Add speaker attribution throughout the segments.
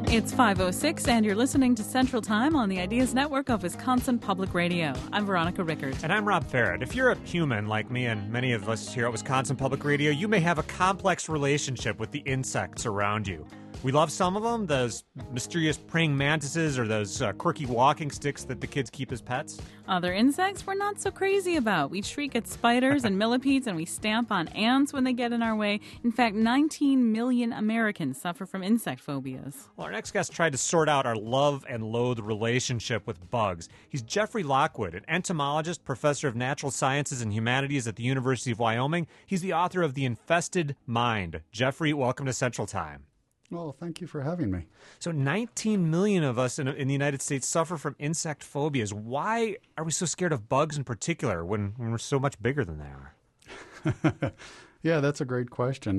Speaker 1: It's 5:06 and you're listening to Central Time on the Ideas Network of Wisconsin Public Radio. I'm Veronica Rickert.
Speaker 2: And I'm Rob Farrett. If you're a human like me and many of us here at Wisconsin Public Radio, you may have a complex relationship with the insects around you. We love some of them, those mysterious praying mantises or those quirky walking sticks that the kids keep as pets.
Speaker 1: Other insects we're not so crazy about. We shriek at spiders and millipedes and we stamp on ants when they get in our way. In fact, 19 million Americans suffer from insect phobias.
Speaker 2: Well, our next guest tried to sort out our love and loathe relationship with bugs. He's Jeffrey Lockwood, an entomologist, professor of natural sciences and humanities at the University of Wyoming. He's the author of The Infested Mind. Jeffrey, welcome to Central Time.
Speaker 3: Well, thank you for having me.
Speaker 2: So 19 million of us in the United States suffer from insect phobias. Why are we so scared of bugs in particular when we're so much bigger than they are?
Speaker 3: Yeah, that's a great question.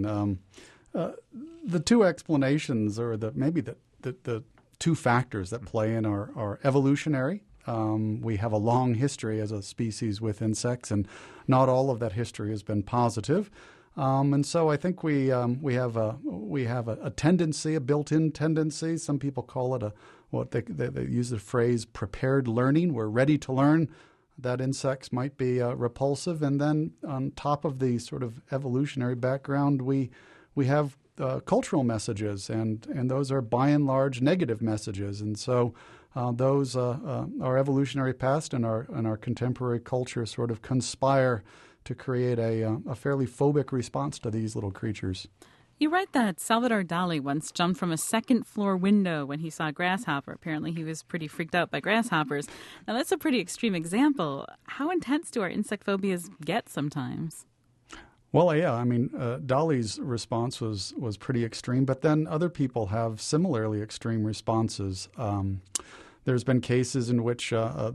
Speaker 3: The two explanations, or maybe the two factors that play in are evolutionary. We have a long history as a species with insects, and not all of that history has been positive. And so I think we have a tendency, a built-in tendency. Some people call it what they use the phrase prepared learning. We're ready to learn that insects might be repulsive, and then on top of the sort of evolutionary background, we have cultural messages, and those are by and large negative messages, and so those our evolutionary past and our contemporary culture sort of conspire to create a fairly phobic response to these little creatures.
Speaker 1: You write that Salvador Dali once jumped from a second-floor window when he saw a grasshopper. Apparently he was pretty freaked out by grasshoppers. Now, that's a pretty extreme example. How intense do our insect phobias get sometimes?
Speaker 3: Well, yeah, I mean, Dali's response was pretty extreme, but then other people have similarly extreme responses. There's been cases in which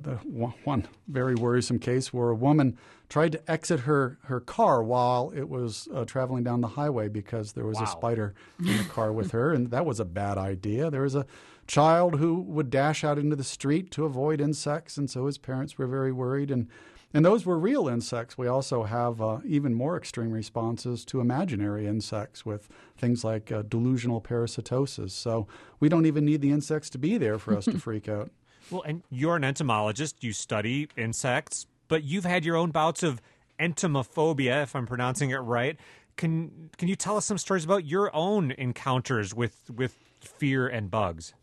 Speaker 3: one very worrisome case where a woman tried to exit her car while it was traveling down the highway because there was a spider in the car with her, and that was a bad idea. There was a child who would dash out into the street to avoid insects, and so his parents were very worried. And those were real insects. We also have even more extreme responses to imaginary insects with things like delusional parasitosis. So we don't even need the insects to be there for us to freak out.
Speaker 2: Well, and you're an entomologist. You study insects, but you've had your own bouts of entomophobia, if I'm pronouncing it right. Can you tell us some stories about your own encounters with fear and bugs?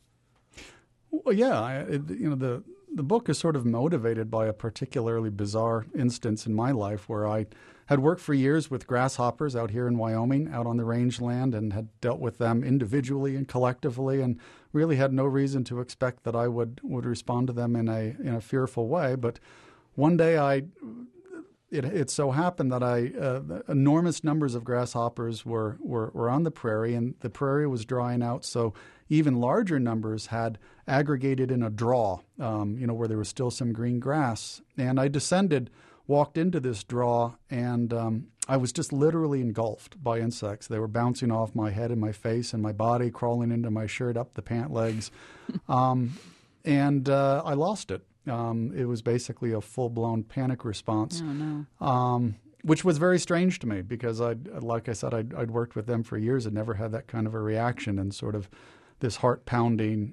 Speaker 3: Well, yeah, the book is sort of motivated by a particularly bizarre instance in my life where I had worked for years with grasshoppers out here in Wyoming, out on the rangeland, and had dealt with them individually and collectively, and really had no reason to expect that I would respond to them in a fearful way. But one day it so happened that enormous numbers of grasshoppers were on the prairie, and the prairie was drying out, so even larger numbers had aggregated in a draw, where there was still some green grass. And I descended, walked into this draw, and I was just literally engulfed by insects. They were bouncing off my head and my face and my body, crawling into my shirt, up the pant legs. And I lost it. It was basically a full-blown panic response.
Speaker 1: Oh, no.
Speaker 3: Which was very strange to me because, like I said, I'd worked with them for years and never had that kind of a reaction, and sort of this heart-pounding,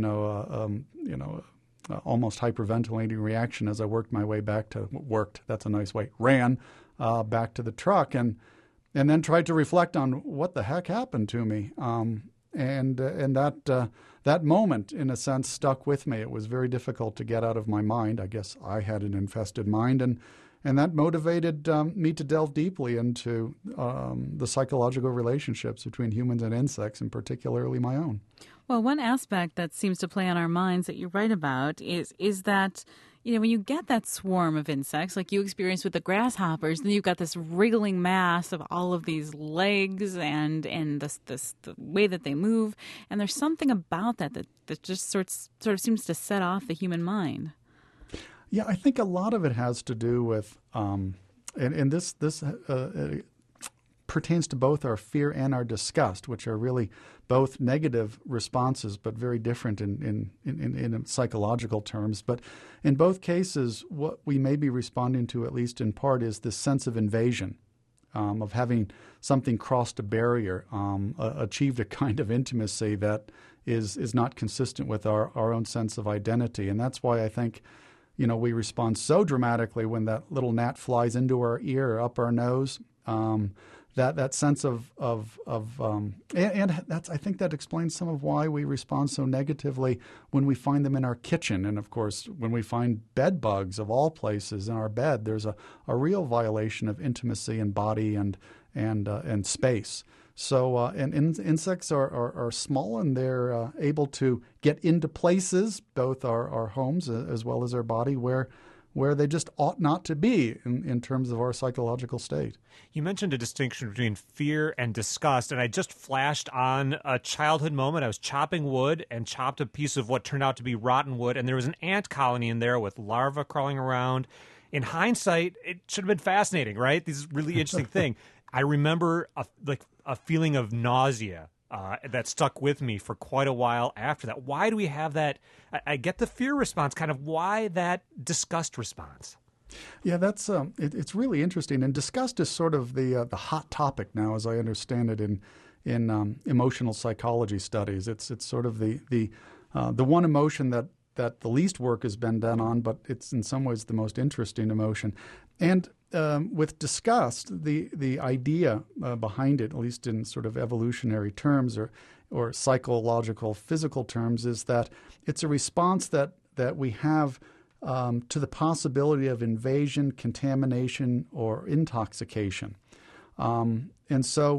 Speaker 3: almost hyperventilating reaction as I worked my way back to ran back to the truck, and then tried to reflect on what the heck happened to me. And that moment, in a sense, stuck with me. It was very difficult to get out of my mind. I guess I had an infested mind, and that motivated me to delve deeply into the psychological relationships between humans and insects, and particularly my own.
Speaker 1: Well, one aspect that seems to play on our minds that you write about is that, when you get that swarm of insects, like you experienced with the grasshoppers, then you've got this wriggling mass of all of these legs and the way that they move, and there's something about that just sort of seems to set off the human mind.
Speaker 3: Yeah, I think a lot of it has to do with, and this pertains to both our fear and our disgust, which are really both negative responses, but very different in psychological terms. But in both cases, what we may be responding to, at least in part, is this sense of invasion. of having something crossed a barrier, achieved a kind of intimacy that is not consistent with our own sense of identity. And that's why I think, we respond so dramatically when that little gnat flies into our ear or up our nose. That sense of and that's, I think that explains some of why we respond so negatively when we find them in our kitchen. And of course, when we find bed bugs of all places in our bed, there's a real violation of intimacy and body and space. So and insects are small, and they're able to get into places, both our homes as well as our body, where they just ought not to be in terms of our psychological state.
Speaker 2: You mentioned a distinction between fear and disgust, and I just flashed on a childhood moment. I was chopping wood and chopped a piece of what turned out to be rotten wood, and there was an ant colony in there with larvae crawling around. In hindsight, it should have been fascinating, right? This is a really interesting thing. I remember a feeling of nausea that stuck with me for quite a while after that. Why do we have that? I get the fear response, kind of why that disgust response?
Speaker 3: Yeah, that's it's really interesting. And disgust is sort of the hot topic now, as I understand it, in emotional psychology studies. It's sort of the one emotion that the least work has been done on, but it's in some ways the most interesting emotion. And with disgust, the idea behind it, at least in sort of evolutionary terms or psychological, physical terms, is that it's a response that we have to the possibility of invasion, contamination, or intoxication. And so,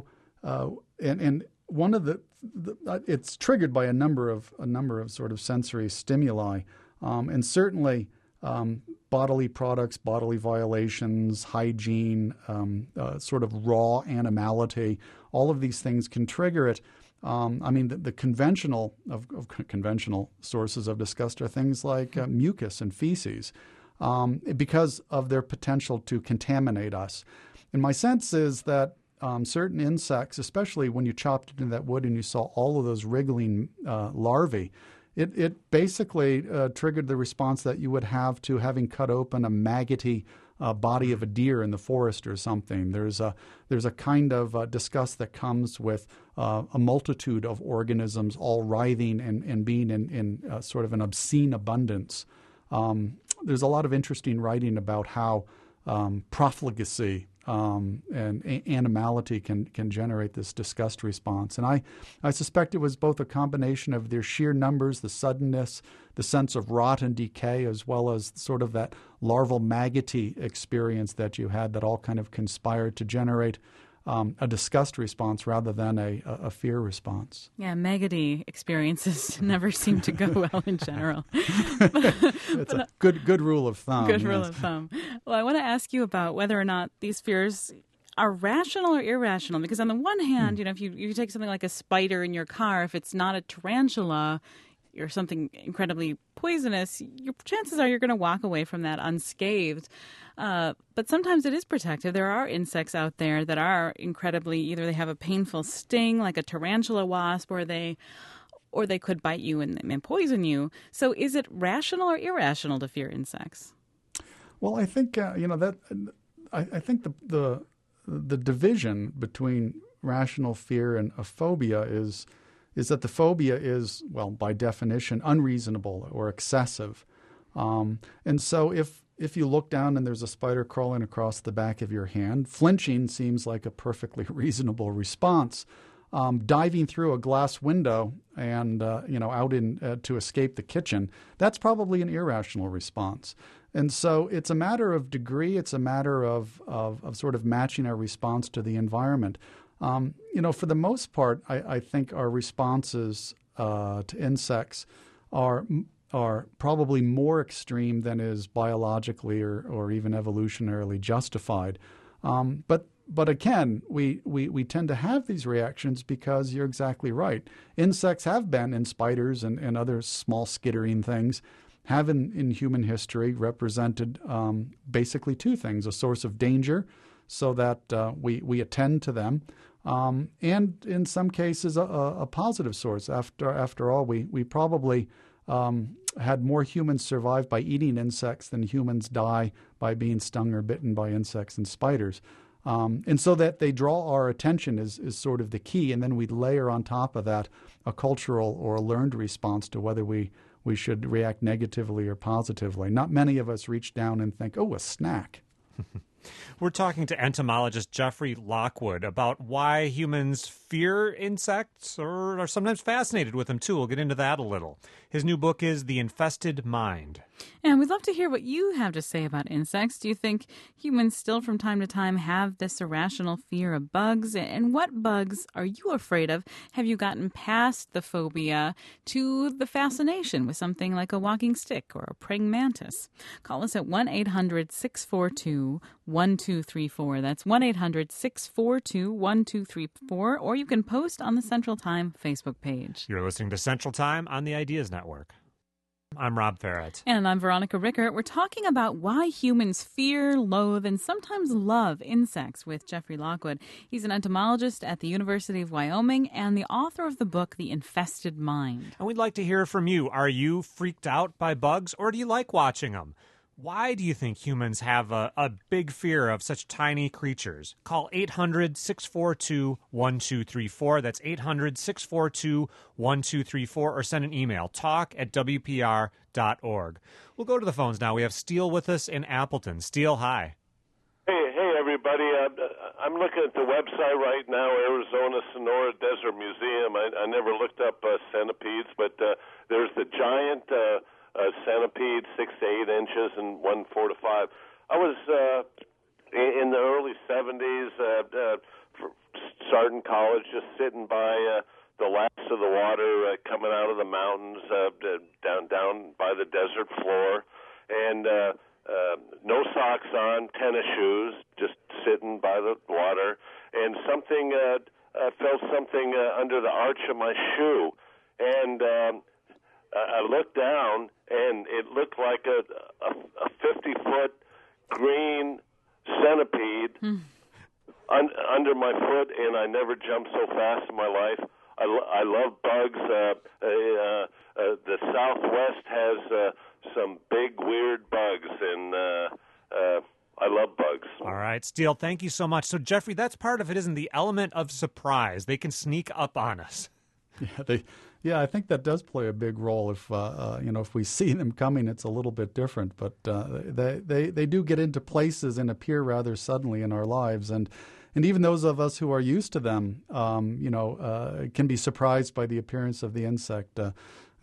Speaker 3: and one of the it's triggered by a number of sort of sensory stimuli, and certainly bodily products, bodily violations, hygiene, sort of raw animality. All of these things can trigger it. The conventional conventional sources of disgust are things like mucus and feces, because of their potential to contaminate us. And my sense is that certain insects, especially when you chopped into that wood and you saw all of those wriggling larvae, it basically triggered the response that you would have to having cut open a maggoty body of a deer in the forest or something. There's a kind of disgust that comes with a multitude of organisms all writhing and being in sort of an obscene abundance. There's a lot of interesting writing about how profligacy and animality can generate this disgust response. And I suspect it was both a combination of their sheer numbers, the suddenness, the sense of rot and decay, as well as sort of that larval maggoty experience that you had that all kind of conspired to generate a disgust response rather than a fear response.
Speaker 1: Yeah, maggoty experiences never seem to go well in general.
Speaker 3: It's a good rule of thumb.
Speaker 1: Good rule of thumb. Well, I want to ask you about whether or not these fears are rational or irrational. Because on the one hand, if you take something like a spider in your car, if it's not a tarantula or something incredibly poisonous, your chances are you're going to walk away from that unscathed. But sometimes it is protective. There are insects out there that are incredibly, either they have a painful sting like a tarantula wasp, or they could bite you and poison you. So is it rational or irrational to fear insects?
Speaker 3: Well, I think that I think the division between rational fear and a phobia is that the phobia is, well, by definition, unreasonable or excessive. And so if you look down and there's a spider crawling across the back of your hand, flinching seems like a perfectly reasonable response. Diving through a glass window and out in to escape the kitchen, that's probably an irrational response. And so it's a matter of degree. It's a matter of sort of matching our response to the environment. For the most part, I think our responses to insects are probably more extreme than is biologically or even evolutionarily justified. But again, we tend to have these reactions because you're exactly right. Insects have been, and spiders and other small skittering things, have in human history represented basically two things: a source of danger, so that we attend to them, and in some cases a positive source. After all, we probably had more humans survive by eating insects than humans die by being stung or bitten by insects and spiders. And so that they draw our attention is sort of the key. And then we layer on top of that a cultural or a learned response to whether we should react negatively or positively. Not many of us reach down and think, oh, a snack.
Speaker 2: We're talking to entomologist Jeffrey Lockwood about why humans fear insects or are sometimes fascinated with them, too. We'll get into that a little. His new book is The Infested Mind.
Speaker 1: And we'd love to hear what you have to say about insects. Do you think humans still from time to time have this irrational fear of bugs? And what bugs are you afraid of? Have you gotten past the phobia to the fascination with something like a walking stick or a praying mantis? Call us at 1-800-642-1234. That's 1-800-642-1234. Or you can post on the Central Time Facebook page.
Speaker 2: You're listening to Central Time on the Ideas Network. I'm Rob Farrett.
Speaker 1: And I'm Veronica Rickert. We're talking about why humans fear, loathe, and sometimes love insects with Jeffrey Lockwood. He's an entomologist at the University of Wyoming and the author of the book, The Infested Mind.
Speaker 2: And we'd like to hear from you. Are you freaked out by bugs, or do you like watching them? Why do you think humans have a big fear of such tiny creatures? Call 800-642-1234. That's 800-642-1234, or send an email, talk@wpr.org. We'll go to the phones now. We have Steele with us in Appleton. Steele, hi.
Speaker 4: Hey, everybody. I'm looking at the website right now, Arizona Sonora Desert Museum. I never looked up centipedes, but there's the giant centipede, 6 to 8 inches, and 1 4 to 5. I was in the early 70s, starting college, just sitting by the laps of the water coming out of the mountains down by the desert floor, and no socks on, tennis shoes, just sitting by the water, and something felt something under the arch of my shoe, and I looked down, and it looked like a 50-foot green centipede under my foot, and I never jumped so fast in my life. I love bugs. The Southwest has some big, weird bugs, and I love bugs.
Speaker 2: All right, Steele, thank you so much. So, Jeffrey, that's part of it, isn't the element of surprise? They can sneak up on us.
Speaker 3: Yeah, I think that does play a big role. If we see them coming, it's a little bit different. But they do get into places and appear rather suddenly in our lives, and even those of us who are used to them, can be surprised by the appearance of the insect. A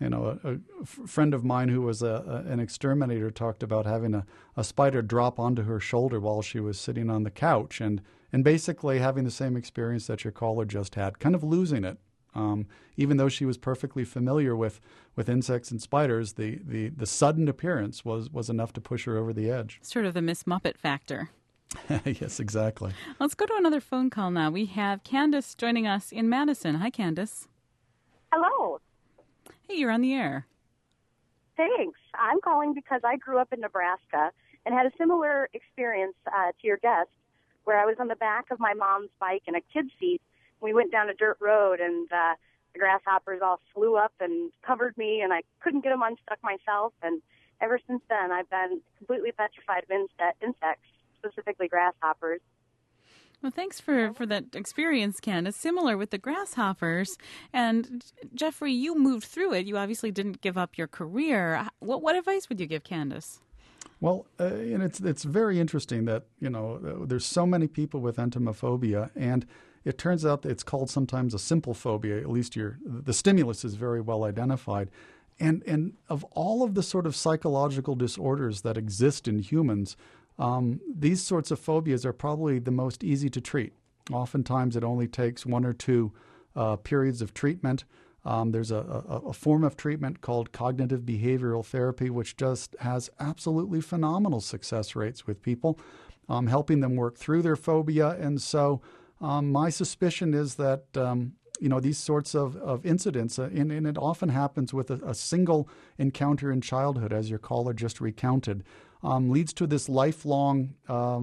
Speaker 3: friend of mine who was an exterminator talked about having a spider drop onto her shoulder while she was sitting on the couch, and basically having the same experience that your caller just had, kind of losing it. Even though she was perfectly familiar with insects and spiders, the sudden appearance was enough to push her over the edge.
Speaker 1: Sort of the Miss Muppet factor.
Speaker 3: Yes, exactly.
Speaker 1: Let's go to another phone call now. We have Candace joining us in Madison. Hi, Candace.
Speaker 5: Hello.
Speaker 1: Hey, you're on the air.
Speaker 5: Thanks. I'm calling because I grew up in Nebraska and had a similar experience to your guest, where I was on the back of my mom's bike in a kid's seat. We went down a dirt road, and the grasshoppers all flew up and covered me, and I couldn't get them unstuck myself. And ever since then, I've been completely petrified of insects, specifically grasshoppers.
Speaker 1: Well, thanks for that experience, Candace. Similar with the grasshoppers. And Jeffrey, you moved through it. You obviously didn't give up your career. What advice would you give Candace?
Speaker 3: Well, and it's very interesting that, there's so many people with entomophobia, and it turns out that it's called sometimes a simple phobia. At least the stimulus is very well identified. And of all of the sort of psychological disorders that exist in humans, these sorts of phobias are probably the most easy to treat. Oftentimes it only takes 1 or 2 periods of treatment. There's a form of treatment called cognitive behavioral therapy, which just has absolutely phenomenal success rates with people, helping them work through their phobia. And so my suspicion is that these sorts of incidents, and it often happens with a single encounter in childhood, as your caller just recounted, leads to this lifelong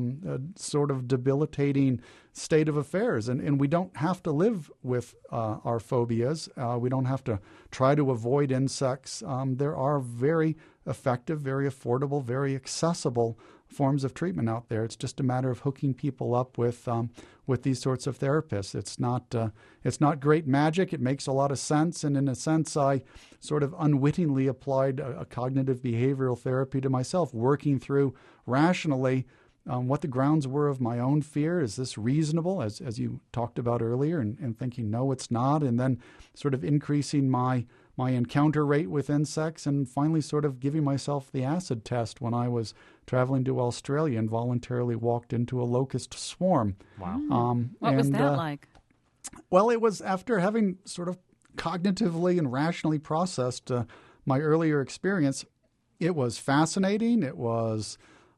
Speaker 3: sort of debilitating state of affairs. And we don't have to live with our phobias. We don't have to try to avoid insects. There are very effective, very affordable, very accessible forms of treatment out there. It's just a matter of hooking people up with these sorts of therapists. It's not great magic. It makes a lot of sense, and in a sense, I sort of unwittingly applied a cognitive behavioral therapy to myself, working through rationally what the grounds were of my own fear. Is this reasonable, as you talked about earlier, and thinking, no, it's not, and then sort of increasing my encounter rate with insects, and finally sort of giving myself the acid test when I was traveling to Australia and voluntarily walked into a locust swarm.
Speaker 2: Wow.
Speaker 1: What was that like?
Speaker 3: Well, it was after having sort of cognitively and rationally processed my earlier experience. It was fascinating. It was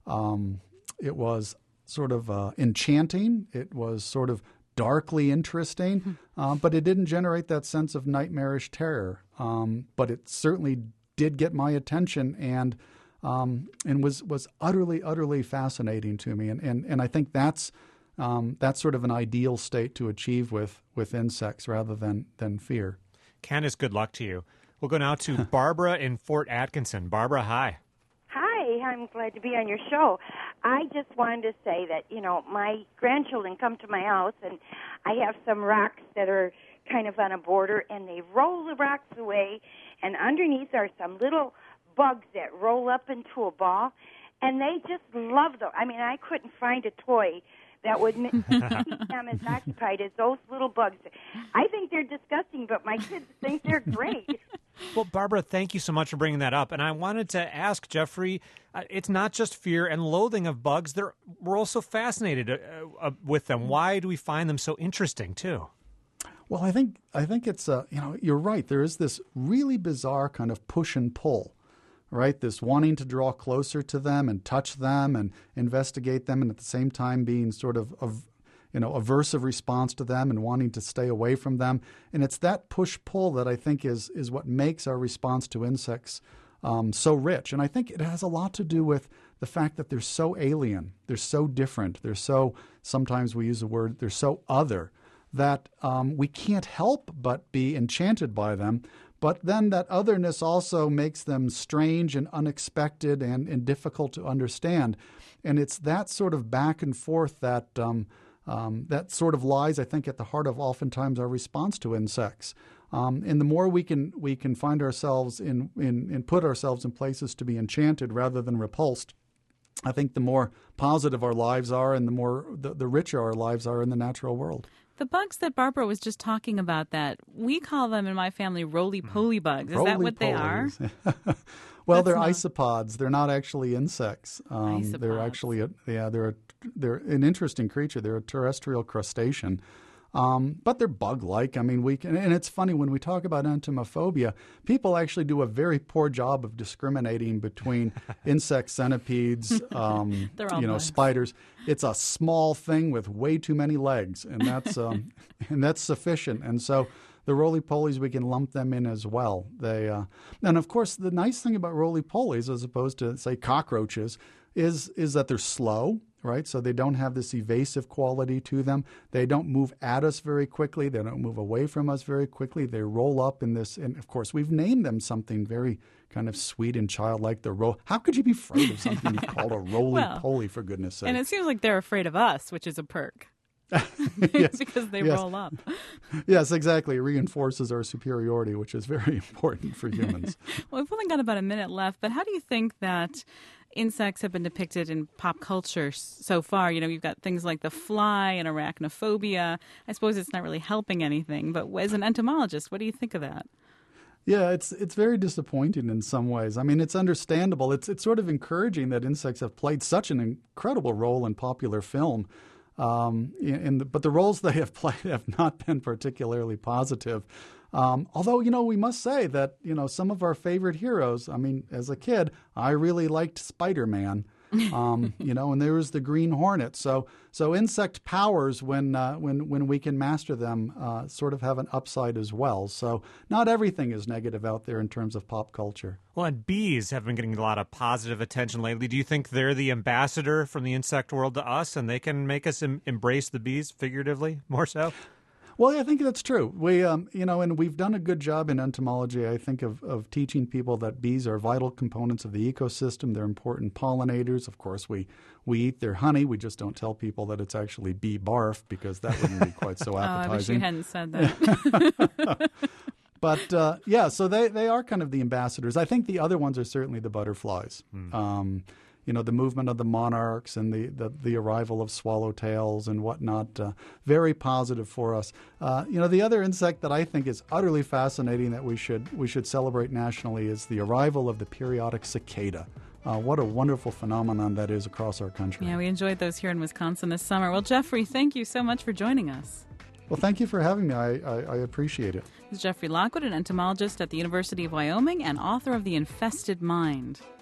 Speaker 3: sort of enchanting. It was sort of darkly interesting, but it didn't generate that sense of nightmarish terror. But it certainly did get my attention, and was utterly fascinating to me. And I think that's sort of an ideal state to achieve with insects rather than fear.
Speaker 2: Candace, good luck to you. We'll go now to Barbara in Fort Atkinson. Barbara, hi.
Speaker 6: Hi, I'm glad to be on your show. I just wanted to say that, my grandchildren come to my house, and I have some rocks that are kind of on a border, and they roll the rocks away, and underneath are some little bugs that roll up into a ball, and they just love them. I mean, I couldn't find a toy that would keep them as occupied as those little bugs. I think they're disgusting, but my kids think they're great.
Speaker 2: Well, Barbara, thank you so much for bringing that up. And I wanted to ask Jeffrey, it's not just fear and loathing of bugs. We're also fascinated with them. Why do we find them so interesting, too?
Speaker 3: Well, I think it's, you're right. There is this really bizarre kind of push and pull, right? This wanting to draw closer to them and touch them and investigate them, and at the same time being sort of aversive response to them and wanting to stay away from them. And it's that push-pull that I think is what makes our response to insects so rich. And I think it has a lot to do with the fact that they're so alien, they're so different, they're so, sometimes we use the word, they're so other, that we can't help but be enchanted by them. But then that otherness also makes them strange and unexpected and difficult to understand. And it's that sort of back and forth that sort of lies, I think, at the heart of oftentimes our response to insects. And the more we can find ourselves in put ourselves in places to be enchanted rather than repulsed, I think the more positive our lives are, and the richer our lives are in the natural world.
Speaker 1: The bugs that Barbara was just talking about, that we call them in my family roly-poly bugs. Is that what they are?
Speaker 3: Well, they're isopods. They're not actually insects.
Speaker 1: Isopods.
Speaker 3: They're actually they're an interesting creature. They're a terrestrial crustacean. But they're bug-like. I mean, and it's funny when we talk about entomophobia, people actually do a very poor job of discriminating between insects, centipedes, spiders. It's a small thing with way too many legs, and that's sufficient. And so the roly-polies, we can lump them in as well. And of course, the nice thing about roly-polies, as opposed to, say, cockroaches, is that they're slow. Right, so they don't have this evasive quality to them. They don't move at us very quickly. They don't move away from us very quickly. They roll up in this, and of course, we've named them something very kind of sweet and childlike. How could you be afraid of something you call a roly-poly, for goodness sake?
Speaker 1: And it seems like they're afraid of us, which is a perk.
Speaker 3: Yes.
Speaker 1: Because they roll up.
Speaker 3: Yes, exactly. It reinforces our superiority, which is very important for humans.
Speaker 1: Well, we've only got about a minute left, but how do you think that insects have been depicted in pop culture so far? You've got things like the fly and arachnophobia. I suppose it's not really helping anything, but as an entomologist, what do you think of that?
Speaker 3: Yeah, it's very disappointing in some ways. I mean, it's understandable. It's sort of encouraging that insects have played such an incredible role in popular film. But the roles they have played have not been particularly positive. Although, we must say that, some of our favorite heroes, I mean, as a kid, I really liked Spider-Man, and there was the Green Hornet. So insect powers, when we can master them, sort of have an upside as well. So not everything is negative out there in terms of pop culture.
Speaker 2: Well, and bees have been getting a lot of positive attention lately. Do you think they're the ambassador from the insect world to us, and they can make us embrace the bees figuratively more so?
Speaker 3: Well, I think that's true. We, and we've done a good job in entomology, I think, of teaching people that bees are vital components of the ecosystem. They're important pollinators. Of course, we eat their honey. We just don't tell people that it's actually bee barf because that wouldn't be quite so appetizing.
Speaker 1: I wish you hadn't said that.
Speaker 3: But, so they are kind of the ambassadors. I think the other ones are certainly the butterflies. The movement of the monarchs and the arrival of swallowtails and whatnot, very positive for us. The other insect that I think is utterly fascinating that we should celebrate nationally is the arrival of the periodic cicada. What a wonderful phenomenon that is across our country.
Speaker 1: Yeah, we enjoyed those here in Wisconsin this summer. Well, Jeffrey, thank you so much for joining us.
Speaker 3: Well, thank you for having me. I appreciate it.
Speaker 1: This is Jeffrey Lockwood, an entomologist at the University of Wyoming and author of The Infested Mind.